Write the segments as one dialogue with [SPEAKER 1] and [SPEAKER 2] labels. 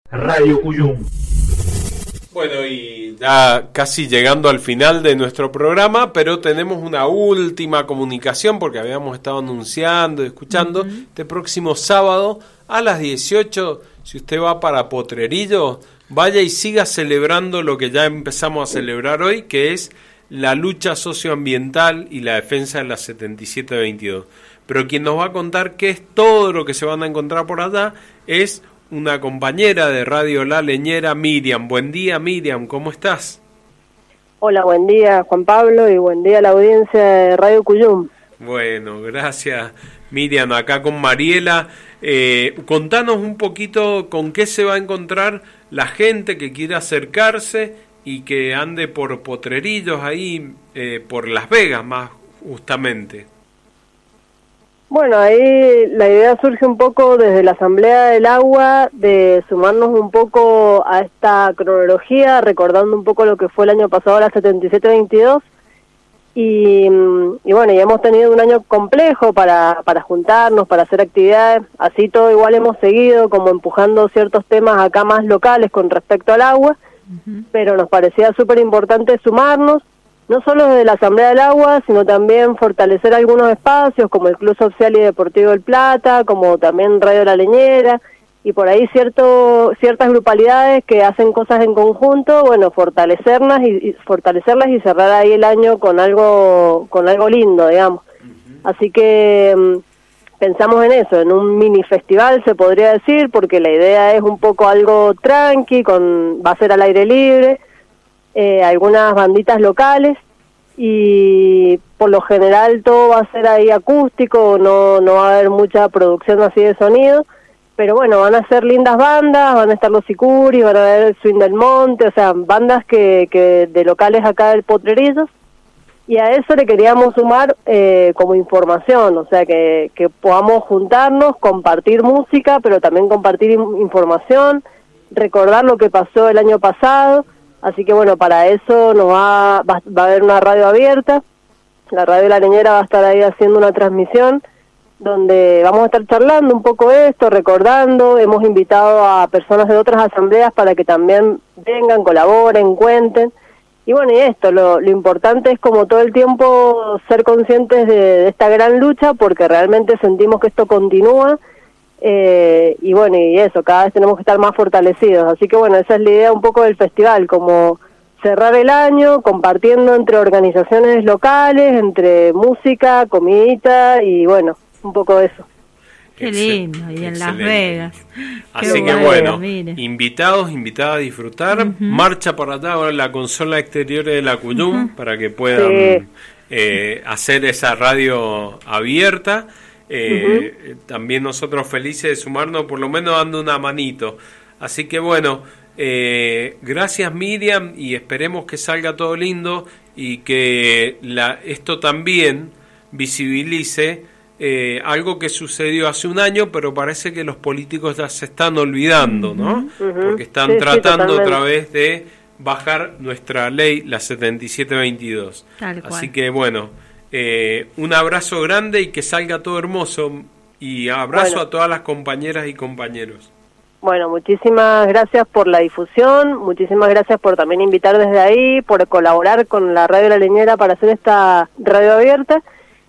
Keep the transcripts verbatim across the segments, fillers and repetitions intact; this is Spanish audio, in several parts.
[SPEAKER 1] Radio Cuyum.
[SPEAKER 2] Bueno, y ya casi llegando al final de nuestro programa, pero tenemos una última comunicación porque habíamos estado anunciando y escuchando. Uh-huh. Este próximo sábado a las dieciocho, si usted va para Potrerillos, vaya y siga celebrando lo que ya empezamos a celebrar hoy, que es la lucha socioambiental y la defensa de la setenta y siete veintidós. Pero quien nos va a contar qué es todo lo que se van a encontrar por allá es una compañera de Radio La Leñera, Miriam. Buen día, Miriam, ¿cómo estás?
[SPEAKER 3] Hola, buen día, Juan Pablo, y buen día a la audiencia de Radio Cuyum.
[SPEAKER 2] Bueno, gracias, Miriam. Acá con Mariela, eh, contanos un poquito con qué se va a encontrar la gente que quiera acercarse y que ande por Potrerillos ahí, eh, por Las Vegas más justamente.
[SPEAKER 3] Bueno, ahí la idea surge un poco desde la Asamblea del Agua, de sumarnos un poco a esta cronología, recordando un poco lo que fue el año pasado, la setenta y siete veintidós, y, y bueno, ya hemos tenido un año complejo para, para juntarnos, para hacer actividades, así todo igual hemos seguido como empujando ciertos temas acá más locales con respecto al agua, uh-huh. Pero nos parecía súper importante sumarnos, no solo desde la Asamblea del Agua, sino también fortalecer algunos espacios, como el Club Social y Deportivo del Plata, como también Radio La Leñera, y por ahí cierto, ciertas grupalidades que hacen cosas en conjunto, bueno, fortalecerlas y, y fortalecerlas y cerrar ahí el año con algo, con algo lindo, digamos. Uh-huh. Así que um, pensamos en eso, en un mini festival se podría decir, porque la idea es un poco algo tranqui, con va a ser al aire libre, Eh, algunas banditas locales, y por lo general todo va a ser ahí acústico, no no va a haber mucha producción así de sonido, pero bueno, van a ser lindas bandas, van a estar los Sicuris, van a haber el Swing del Monte, o sea, bandas que, que de locales acá del Potrerillos, y a eso le queríamos sumar eh, como información, o sea, que, que podamos juntarnos, compartir música, pero también compartir información, recordar lo que pasó el año pasado. Así que bueno, para eso nos va, va, va a haber una radio abierta, la Radio La Leñera va a estar ahí haciendo una transmisión donde vamos a estar charlando un poco esto, recordando, hemos invitado a personas de otras asambleas para que también vengan, colaboren, cuenten, y bueno, y esto, lo, lo importante es como todo el tiempo ser conscientes de, de esta gran lucha, porque realmente sentimos que esto continúa. Eh, y bueno, y eso, cada vez tenemos que estar más fortalecidos, así que bueno, esa es la idea un poco del festival, como cerrar el año compartiendo entre organizaciones locales, entre música, comidita y bueno, un poco de eso.
[SPEAKER 4] Qué lindo, y en Las Vegas.
[SPEAKER 2] Así que bueno, mire. invitados, invitadas a disfrutar, uh-huh. Marcha para allá ahora la consola exterior de la Cuyum, uh-huh. para que puedan sí. eh, hacer esa radio abierta. Eh, uh-huh. También nosotros felices de sumarnos, por lo menos dando una manito. Así que bueno, eh, gracias Miriam, y esperemos que salga todo lindo y que la, esto también visibilice eh, algo que sucedió hace un año, pero parece que los políticos ya se están olvidando, ¿no? Uh-huh. Porque están sí, tratando sí, otra vez de bajar nuestra ley, la setenta y siete veintidós. Así que bueno, Eh, un abrazo grande y que salga todo hermoso, y abrazo bueno. a todas las compañeras y compañeros.
[SPEAKER 3] Bueno, muchísimas gracias por la difusión, muchísimas gracias por también invitar desde ahí, por colaborar con la Radio La Leñera para hacer esta radio abierta,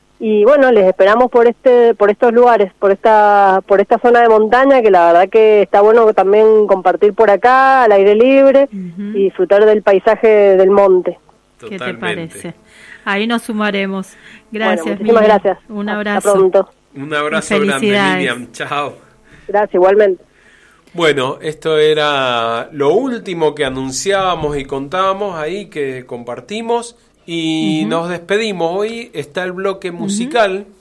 [SPEAKER 3] y bueno, les esperamos por este por estos lugares, por esta por esta zona de montaña, que la verdad que está bueno también compartir por acá al aire libre, uh-huh. y disfrutar del paisaje del monte.
[SPEAKER 4] ¿Qué te parece? Ahí nos sumaremos. Gracias,
[SPEAKER 3] bueno, muchísimas
[SPEAKER 4] Miriam.
[SPEAKER 3] gracias.
[SPEAKER 4] Un abrazo.
[SPEAKER 3] Hasta pronto.
[SPEAKER 2] Un abrazo grande, Miriam. Chao.
[SPEAKER 3] Gracias, igualmente.
[SPEAKER 2] Bueno, esto era lo último que anunciábamos y contábamos ahí, que compartimos, y uh-huh. nos despedimos. Hoy está el bloque musical, uh-huh.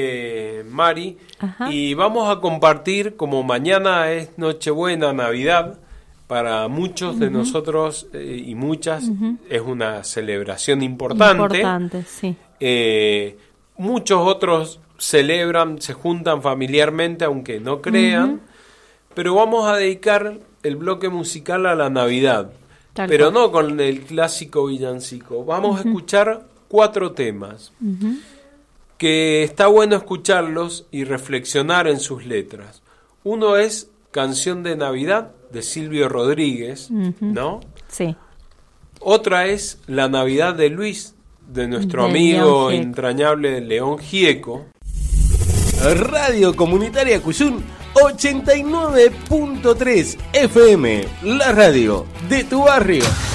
[SPEAKER 2] eh, Mari, uh-huh. y vamos a compartir, como mañana es Nochebuena, Navidad, para muchos de uh-huh. nosotros eh, y muchas uh-huh. es una celebración importante.
[SPEAKER 4] Importante, sí.
[SPEAKER 2] Eh, muchos otros celebran, se juntan familiarmente, aunque no crean, uh-huh. pero vamos a dedicar el bloque musical a la Navidad, Tal pero cual. no con el clásico villancico. Vamos uh-huh. a escuchar cuatro temas uh-huh. que está bueno escucharlos y reflexionar en sus letras. Uno es Canción de Navidad, de Silvio Rodríguez, uh-huh. ¿no?
[SPEAKER 4] Sí.
[SPEAKER 2] Otra es La Navidad de Luis, de nuestro de amigo entrañable León Gieco.
[SPEAKER 1] Radio Comunitaria Cuyún ochenta y nueve punto tres F M, la radio de tu barrio.